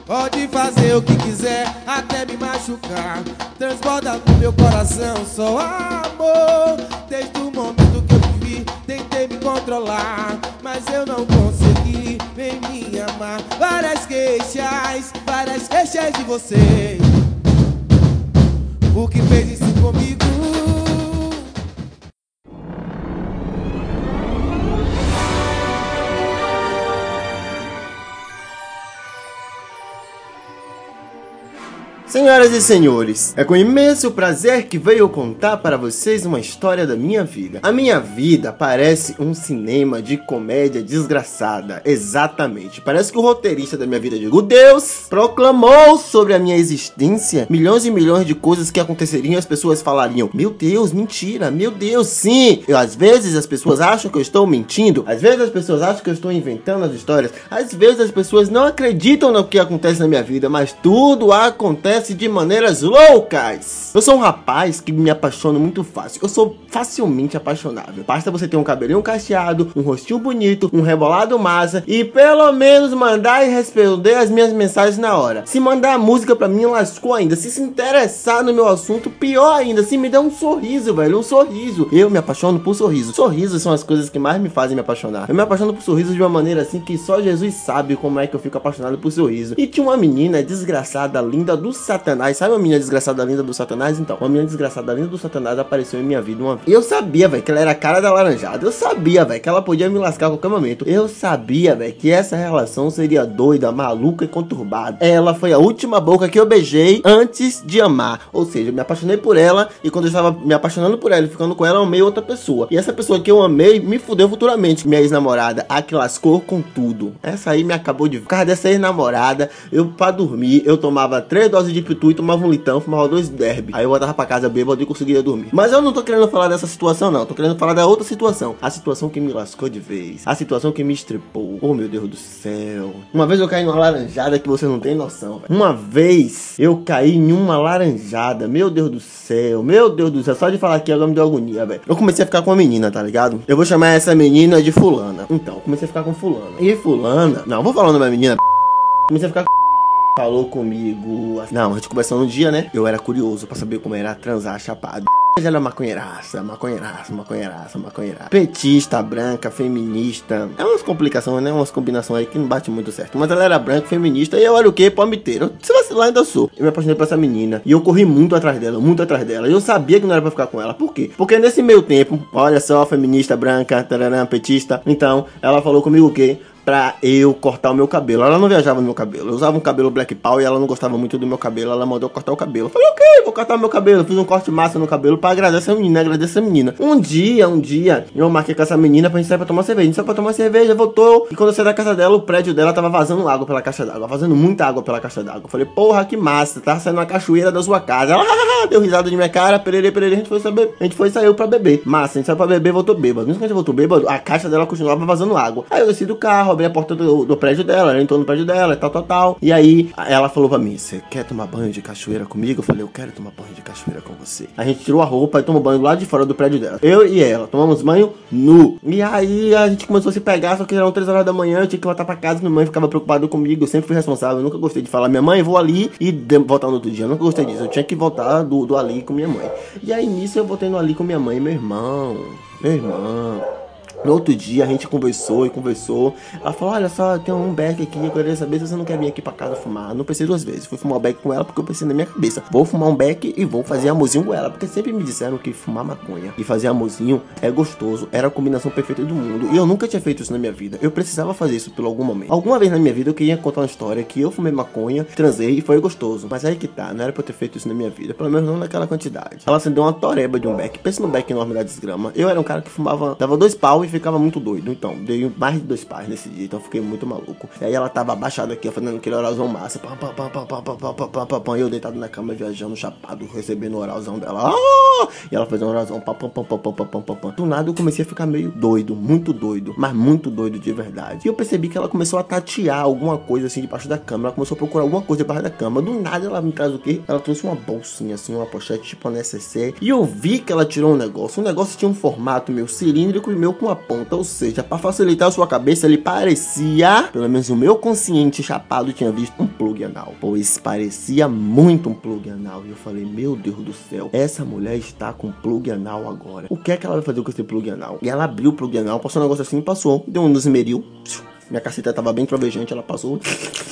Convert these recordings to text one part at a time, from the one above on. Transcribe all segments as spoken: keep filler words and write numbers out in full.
Pode fazer o que quiser, até me machucar. Transborda no meu coração só amor. Desde o momento que eu te vi, tentei me controlar, mas eu não consegui. Vem me amar. Várias queixas, várias queixas de você. O que fez isso comigo? Senhoras e senhores, é com imenso prazer que venho contar para vocês uma história da minha vida. A minha vida parece um cinema de comédia desgraçada, exatamente. Parece que o roteirista da minha vida, digo Deus, proclamou sobre a minha existência milhões e milhões de coisas que aconteceriam e as pessoas falariam: meu Deus, mentira, meu Deus, sim. Eu, às vezes as pessoas acham que eu estou mentindo, às vezes as pessoas acham que eu estou inventando as histórias, às vezes as pessoas não acreditam no que acontece na minha vida, mas tudo acontece de maneiras loucas. Eu sou um rapaz que me apaixono muito fácil. Eu sou facilmente apaixonável. Basta você ter um cabelinho cacheado, um rostinho bonito, um rebolado massa e pelo menos mandar e responder as minhas mensagens na hora. Se mandar a música pra mim, lascou ainda. Se se interessar no meu assunto, pior ainda. Se me der um sorriso, velho, um sorriso. Eu me apaixono por sorriso. Sorrisos são as coisas que mais me fazem me apaixonar. Eu me apaixono por sorrisos de uma maneira assim que só Jesus sabe como é que eu fico apaixonado por sorriso. E tinha uma menina desgraçada, linda do Satanás. Sabe uma menina desgraçada linda do Satanás? Então, uma menina desgraçada linda do Satanás apareceu em minha vida uma vez. Eu sabia, velho, que ela era a cara da laranjada. Eu sabia, velho, que ela podia me lascar a qualquer momento. Eu sabia, velho, que essa relação seria doida, maluca e conturbada. Ela foi a última boca que eu beijei antes de amar. Ou seja, eu me apaixonei por ela e quando eu estava me apaixonando por ela e ficando com ela, eu amei outra pessoa. E essa pessoa que eu amei me fudeu futuramente. Minha ex-namorada, a que lascou com tudo. Essa aí me acabou de... Por causa dessa ex-namorada, eu pra dormir, eu tomava três doses de pitu e tomava um litão, fumava dois derby. Aí eu voltava pra casa bêbado e conseguia dormir. Mas eu não tô querendo falar dessa situação, não. Tô querendo falar da outra situação. A situação que me lascou de vez. A situação que me estrepou. Oh, meu Deus do céu. Uma vez eu caí numa laranjada que você não tem noção, velho. Uma vez eu caí em uma laranjada. Meu Deus do céu. Meu Deus do céu. Só de falar aqui agora me deu agonia, velho. Eu comecei a ficar com uma menina, tá ligado? Eu vou chamar essa menina de fulana. Então, comecei a ficar com fulana. E fulana... Não, vou falar o nome da menina. Comecei a ficar com... Falou comigo. Não, a gente conversou no dia, né? Eu era curioso pra saber como era transar chapado. Ela era maconheiraça, maconheiraça, maconheiraça, maconheiraça. Petista, branca, feminista. É umas complicações, né? Umas combinações aí que não bate muito certo. Mas ela era branca, feminista e eu era o quê? Palmiteiro. Se vacilar, ainda sou. Eu me apaixonei por essa menina. E eu corri muito atrás dela, muito atrás dela. E eu sabia que não era pra ficar com ela. Por quê? Porque nesse meio tempo, olha só, feminista, branca, tararã, petista. Então, ela falou comigo o quê? Pra eu cortar o meu cabelo. Ela não viajava no meu cabelo. Eu usava um cabelo black power e ela não gostava muito do meu cabelo. Ela mandou cortar o cabelo. Eu falei, ok, vou cortar o meu cabelo. Fiz um corte massa no cabelo pra agradar essa menina, agradecer essa menina. Um dia, um dia, eu marquei com essa menina pra gente sair pra tomar cerveja. A gente saiu pra tomar cerveja, voltou. E quando eu saí da casa dela, o prédio dela tava vazando água pela caixa d'água. Vazando muita água pela caixa d'água. Eu falei, porra, que massa. Tá saindo uma cachoeira da sua casa. Ela deu risada de minha cara. Perere, perere. A gente foi saber. A gente foi saiu pra beber. Massa, a gente saiu pra beber, voltou bêbado. Mesmo que a gente voltou bêbado, a caixa dela continuava vazando água. Aí eu desci do carro, abri a porta do, do prédio dela, ela entrou no prédio dela, tal, tal, tal. E aí, ela falou pra mim, você quer tomar banho de cachoeira comigo? Eu falei, eu quero tomar banho de cachoeira com você. A gente tirou a roupa e tomou banho lá de fora do prédio dela. Eu e ela, tomamos banho nu. E aí, a gente começou a se pegar, só que eram três horas da manhã, eu tinha que voltar pra casa, minha mãe ficava preocupada comigo, eu sempre fui responsável, eu nunca gostei de falar, minha mãe, vou ali e de- voltar no outro dia. Eu nunca gostei disso, eu tinha que voltar do, do ali com minha mãe. E aí, nisso, eu voltei no ali com minha mãe e meu irmão. Meu irmão... No outro dia a gente conversou e conversou. Ela falou, olha só, tem um beck aqui, eu queria saber se você não quer vir aqui pra casa fumar. Não pensei duas vezes, fui fumar o beck com ela porque eu pensei na minha cabeça, vou fumar um beck e vou fazer amorzinho com ela. Porque sempre me disseram que fumar maconha e fazer amorzinho é gostoso, era a combinação perfeita do mundo. E eu nunca tinha feito isso na minha vida, eu precisava fazer isso por algum momento. Alguma vez na minha vida eu queria contar uma história que eu fumei maconha, transei e foi gostoso. Mas aí que tá, não era pra eu ter feito isso na minha vida, pelo menos não naquela quantidade. Ela acendeu uma toreba de um beck, pensa no beck enorme da desgrama. Eu era um cara que fumava, dava dois pau e ficava muito doido. Então, dei mais de dois pais nesse dia, então fiquei muito maluco. E aí ela tava abaixada aqui, fazendo aquele oralzão massa. Pam, pam, pam, pam, pam, pam, pam, pam, pam, pam, e eu deitado na cama, viajando, chapado, recebendo o oralzão dela. Ah! E ela fazendo um oralzão, pam, pam, pam, pam, pam, pam, pam, pam. Do nada eu comecei a ficar meio doido, muito doido, mas muito doido de verdade. E eu percebi que ela começou a tatear alguma coisa assim debaixo da cama. Ela começou a procurar alguma coisa debaixo da cama. Do nada ela me traz o quê? Ela trouxe uma bolsinha assim, uma pochete tipo a N S C. E eu vi que ela tirou um negócio. O negócio tinha um formato meio cilíndrico e meu com uma ponta, ou seja, pra facilitar a sua cabeça, ele parecia, pelo menos o meu consciente chapado tinha visto um plug anal, pois parecia muito um plug anal. E eu falei, meu Deus do céu, essa mulher está com plug anal agora. O que é que ela vai fazer com esse plug anal? E ela abriu o plug anal, passou um negócio assim, passou, deu um esmeril, minha caceta tava bem trovejante, ela passou.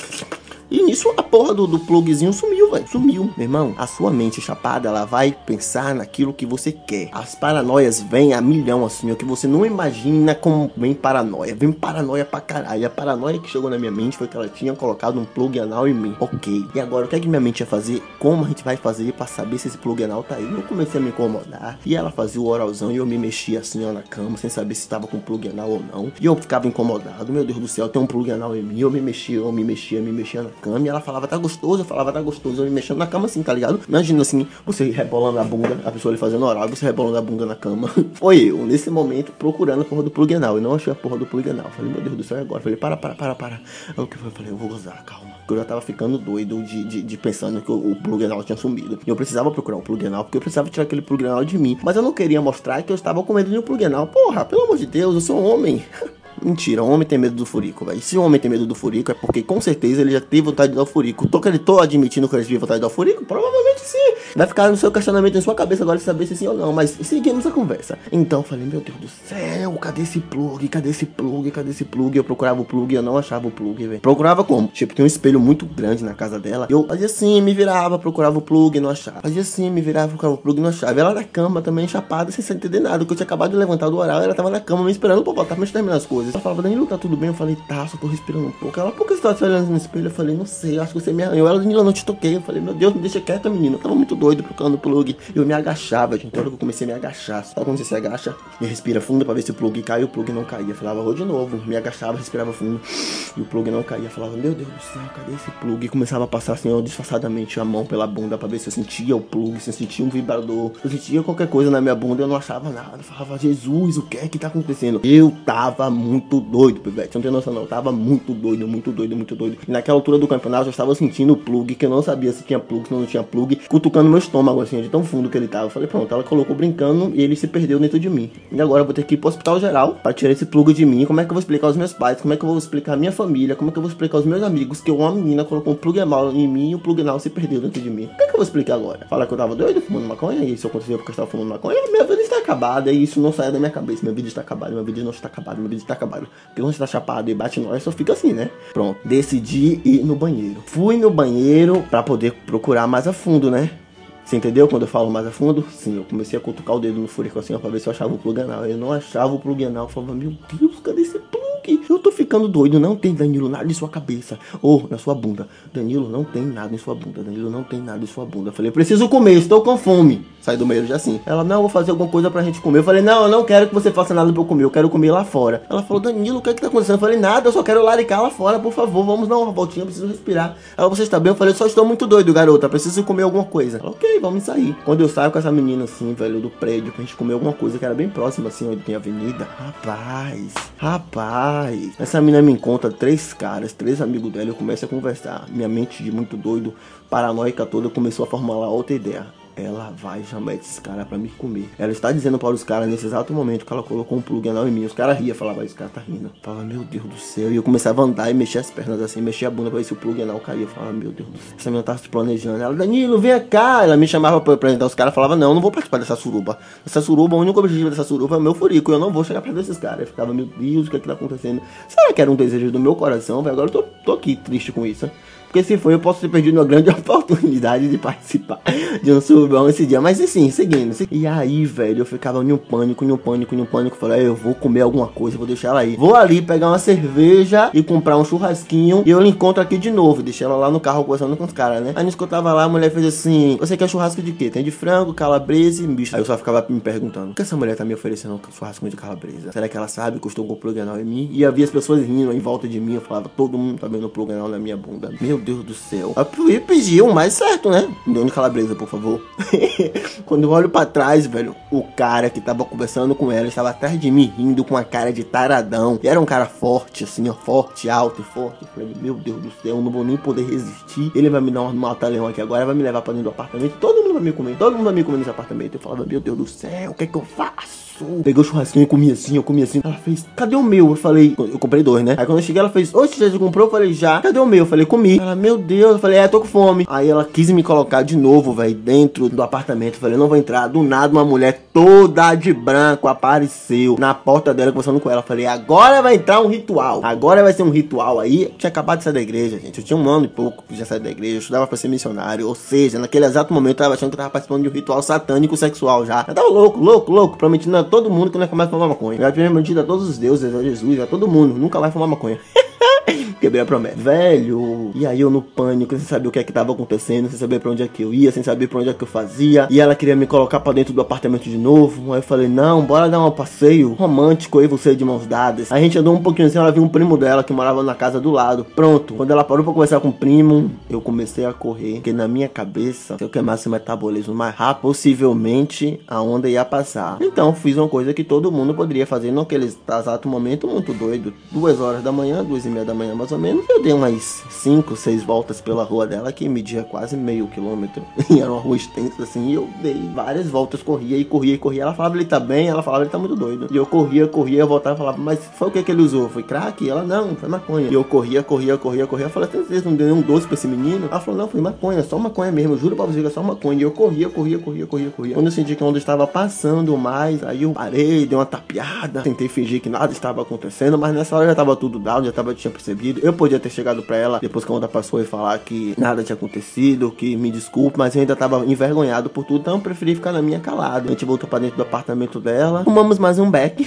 E nisso a porra do, do plugzinho sumiu, velho. Sumiu. Meu irmão, a sua mente chapada, ela vai pensar naquilo que você quer. As paranoias vêm a milhão, assim, o que você não imagina como vem paranoia. Vem paranoia pra caralho. A paranoia que chegou na minha mente foi que ela tinha colocado um plug anal em mim. Ok. E agora, o que é que minha mente ia fazer? Como a gente vai fazer pra saber se esse plug anal tá aí? Eu comecei a me incomodar. E ela fazia o oralzão e eu me mexia assim, ó, na cama, sem saber se tava com plug anal ou não. E eu ficava incomodado. Meu Deus do céu, tem um plug anal em mim. Eu me mexia, eu me mexia, me mexia na cama, e ela falava, tá gostoso, eu falava, tá gostoso, eu me mexendo na cama assim, tá ligado? Imagina assim, você rebolando a bunda, a pessoa ali fazendo oral, você rebolando a bunda na cama. Foi eu, nesse momento, procurando a porra do plug anal, e não achei a porra do plug anal. Falei, meu Deus do céu, agora? Falei, para, para, para, para. Aí o que foi? Eu falei, eu vou gozar, calma. Porque eu já tava ficando doido de, de, de pensando que o, o plug anal tinha sumido. E eu precisava procurar o plug anal, porque eu precisava tirar aquele plug anal de mim. Mas eu não queria mostrar que eu estava com medo de um plug anal. Porra, pelo amor de Deus, eu sou um homem. Mentira, o homem tem medo do furico, velho. Se o homem tem medo do furico, é porque com certeza ele já teve vontade de dar o furico. Tô que ele tô admitindo que ele teve vontade de dar o furico? Provavelmente sim. Vai ficar no seu questionamento em sua cabeça agora de saber se sim ou não. Mas seguimos a conversa. Então eu falei, meu Deus do céu, cadê esse plug? Cadê esse plug? Cadê esse plug? Eu procurava o plug e eu não achava o plug, velho. Procurava como? Tipo, tem um espelho muito grande na casa dela. Eu fazia assim, me virava, procurava o plug e não achava. Fazia assim, me virava, procurava o plug e não achava. Ela na cama também, chapada, sem entender nada. Que eu tinha acabado de levantar do oral, ela tava na cama me esperando pra botar pra gente terminar as coisas. Ela falava, Danilo, tá tudo bem? Eu falei, tá, só tô respirando um pouco. Ela, por que você tá se olhando no espelho? Eu falei, não sei, acho que você me arranhou. Ela, Danilo, eu não te toquei. Eu falei, meu Deus, me deixa quieta, menina. Eu tava muito doido procurando o plug. Eu me agachava, gente. Então eu comecei a me agachar. Sabe quando você se agacha e respira fundo pra ver se o plug cai? E o plug não caía. Eu falava, vou de novo. Me agachava, respirava fundo e o plug não caía. Eu falava, meu Deus do céu, cadê esse plug? E começava a passar assim, ó, disfarçadamente a mão pela bunda pra ver se eu sentia o plug, se eu sentia um vibrador, se eu sentia qualquer coisa na minha bunda. Eu não achava nada. Eu falava, Jesus, o que é que tá acontecendo? Eu tava muito doido, Pivete. Você não tem noção, não. Eu tava muito doido, muito doido, muito doido. E naquela altura do campeonato eu estava sentindo o plug, que eu não sabia se tinha plug, se não tinha plug, cutucando meu estômago, assim, de tão fundo que ele tava. Eu falei, pronto, ela colocou brincando e ele se perdeu dentro de mim. E agora eu vou ter que ir pro hospital geral pra tirar esse plug de mim. Como é que eu vou explicar aos meus pais? Como é que eu vou explicar a minha família? Como é que eu vou explicar aos meus amigos que uma menina colocou um plug anal em mim e o plug anal se perdeu dentro de mim? O que é que eu vou explicar agora? Falar que eu tava doido fumando maconha e isso aconteceu porque eu estava fumando maconha? Minha vida está acabada e isso não sai da minha cabeça. Minha vida está acabada, minha vida não está acabada, minha vida está acabada. Porque quando você tá chapado e bate nós, só fica assim, né? Pronto, decidi ir no banheiro. Fui no banheiro pra poder procurar mais a fundo, né? Você entendeu quando eu falo mais a fundo? Sim, eu comecei a cutucar o dedo no furico assim, ó, pra ver se eu achava o plug anal. Eu não achava o plug anal. Eu falava, meu Deus, cadê esse plug? Eu tô ficando doido. Não tem, Danilo, nada em sua cabeça. Ou na sua bunda. Danilo, não tem nada em sua bunda. Danilo, não tem nada em sua bunda. Eu falei, preciso comer, estou com fome. Sai do banheiro já assim. Ela, não, vou fazer alguma coisa pra gente comer. Eu falei, não, eu não quero que você faça nada pra eu comer. Eu quero comer lá fora. Ela falou, Danilo, o que é que tá acontecendo? Eu falei, nada, eu só quero laricar lá fora, por favor. Vamos dar uma voltinha, eu preciso respirar. Ela, você está bem? Eu falei, eu só estou muito doido, garota. Preciso comer alguma coisa. Ela, ok, vamos sair. Quando eu saio com essa menina assim, velho, do prédio, pra gente comer alguma coisa que era bem próxima, assim, onde tem avenida. Rapaz, rapaz. Essa menina me encontra três caras, três amigos dela. Eu começo a conversar. Minha mente de muito doido, paranoica toda, começou a formular outra ideia. Ela vai chamar esses caras pra me comer. Ela está dizendo para os caras nesse exato momento que ela colocou um plug anal em mim. Os caras riam, falavam, esse cara tá rindo. Eu falava, meu Deus do céu. E eu começava a andar e mexer as pernas assim, mexer a bunda pra ver se o plug anal caía. Eu falava, meu Deus do céu. Essa menina tava se planejando. Ela, Danilo, vem cá. Ela me chamava pra apresentar os caras. Falava, não, eu não vou participar dessa suruba. Essa suruba, o único objetivo dessa suruba é o meu furico. Eu não vou chegar perto desses caras. Eu ficava, meu Deus, o que é que tá acontecendo? Será que era um desejo do meu coração? Velho? Agora eu tô, tô aqui triste com isso. Porque se foi, eu posso ter perdido uma grande oportunidade de participar de um surubão esse dia. Mas assim, seguindo. E aí, velho, eu ficava em um pânico, em um pânico, em um pânico. Falei, eu vou comer alguma coisa, vou deixar ela aí. Vou ali pegar uma cerveja e comprar um churrasquinho. E eu encontro aqui de novo. Deixei ela lá no carro conversando com os caras, né? Aí nisso que eu tava lá, a mulher fez assim, você quer churrasco de quê? Tem de frango, calabresa e misto. Aí eu só ficava me perguntando, por que essa mulher tá me oferecendo um churrasco de calabresa? Será que ela sabe que eu estou com o plug anal em mim? E havia as pessoas rindo em volta de mim. Eu falava, todo mundo tá vendo o plug anal na minha bunda. Meu Deus do céu. Eu pedi o mais certo, né? Me dê um de calabresa, por favor. Quando eu olho pra trás, velho, o cara que tava conversando com ela estava atrás de mim, rindo com a cara de taradão. E era um cara forte, assim, ó, forte, alto e forte. Eu falei, meu Deus do céu, eu não vou nem poder resistir. Ele vai me dar um mata-leão aqui agora, vai me levar pra dentro do apartamento. Todo mundo vai me comer, todo mundo vai me comer nesse apartamento. Eu falava, meu Deus do céu, o que é que eu faço? passou. Peguei o churrasquinho e comi assim, eu comi assim. Ela fez, cadê o meu? Eu falei, eu comprei dois, né? Aí quando eu cheguei, ela fez, oxe, já comprou? Eu falei, já. Cadê o meu? Eu falei, comi. Ela, meu Deus. Eu falei, é, tô com fome. Aí ela quis me colocar de novo, velho, dentro do apartamento. Eu falei, não vou entrar. Do nada, uma mulher toda de branco apareceu na porta dela, conversando com ela. Eu falei, agora vai entrar um ritual. Agora vai ser um ritual aí. Eu tinha acabado de sair da igreja, gente. Eu tinha um ano e pouco que já saí da igreja. Eu estudava pra ser missionário. Ou seja, naquele exato momento eu tava achando que eu tava participando de um ritual satânico sexual já. Eu tava louco, louco, louco. Prometindo a todo mundo que não ia mais fumar maconha. Eu já tinha prometido a todos os deuses, a Jesus, a todo mundo. Nunca vai fumar maconha. Quebrei a promessa. Velho. E aí eu no pânico, sem saber o que é que tava acontecendo, sem saber pra onde é que eu ia, sem saber pra onde é que eu fazia. E ela queria me colocar pra dentro do apartamento de novo. Aí eu falei, não, bora dar um passeio romântico, eu e você de mãos dadas. Aí a gente andou um pouquinho assim, ela viu um primo dela que morava na casa do lado. Pronto. Quando ela parou pra conversar com o primo, eu comecei a correr. Porque na minha cabeça, se eu queimasse o metabolismo mais rápido, possivelmente a onda ia passar. Então fiz uma coisa que todo mundo poderia fazer naquele exato momento, muito doido. Duas horas da manhã, duas e meia da manhã, mais ou menos. Eu dei umas cinco, seis voltas pela rua dela, que media quase meio quilômetro. E era uma rua extensa assim. E eu dei várias voltas, corria e corria e corria. Ela falava, ele tá bem. Ela falava, ele tá muito doido. E eu corria, corria, eu voltava e falava, mas foi o que que ele usou? Foi crack? Ela, não, foi maconha. E eu corria, corria, corria, corria. Eu falei, vocês não deu nenhum doce pra esse menino? Ela falou, não, foi maconha, só maconha mesmo. Eu juro pra você que é só maconha. E eu corria, corria, corria, corria, corria. Quando eu senti que a onda estava passando mais, aí eu parei, dei uma tapeada. Tentei fingir que nada estava acontecendo, mas nessa hora já tava tudo down, já tava, tinha percebido. Eu podia ter chegado pra ela depois que a onda passou e falar que nada tinha acontecido, que me desculpe, mas eu ainda tava envergonhado por tudo, então eu preferi ficar na minha calada. A gente voltou pra dentro do apartamento dela, fumamos mais um beck.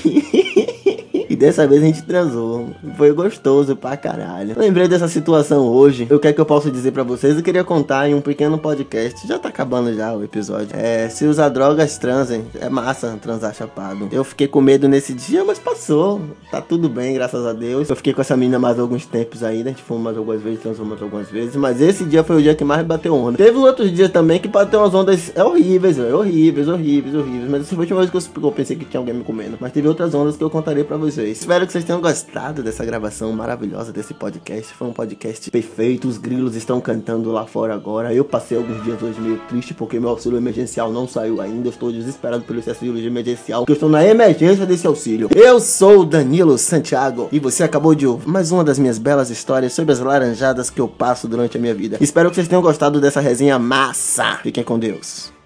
E dessa vez a gente transou. Foi gostoso pra caralho. Lembrei dessa situação hoje. O que é que eu posso dizer pra vocês? Eu queria contar em um pequeno podcast. Já tá acabando já o episódio. É, se usar drogas, transem. É massa transar chapado. Eu fiquei com medo nesse dia, mas passou. Tá tudo bem, graças a Deus. Eu fiquei com essa menina mais alguns tempos ainda. A gente fumou mais algumas vezes, transou mais algumas vezes. Mas esse dia foi o dia que mais bateu onda. Teve outros dias também que bateu umas ondas é horríveis, é horríveis, horríveis, horríveis. Mas essa foi a última vez que eu, eu pensei que tinha alguém me comendo. Mas teve outras ondas que eu contarei pra vocês. Espero que vocês tenham gostado dessa gravação maravilhosa desse podcast. Foi um podcast perfeito. Os grilos estão cantando lá fora agora. Eu passei alguns dias hoje meio triste porque meu auxílio emergencial não saiu ainda. Eu estou desesperado pelo esse auxílio emergencial, porque eu estou na emergência desse auxílio. Eu sou o Danilo Santiago e você acabou de ouvir mais uma das minhas belas histórias sobre as laranjadas que eu passo durante a minha vida. Espero que vocês tenham gostado dessa resenha massa. Fiquem com Deus.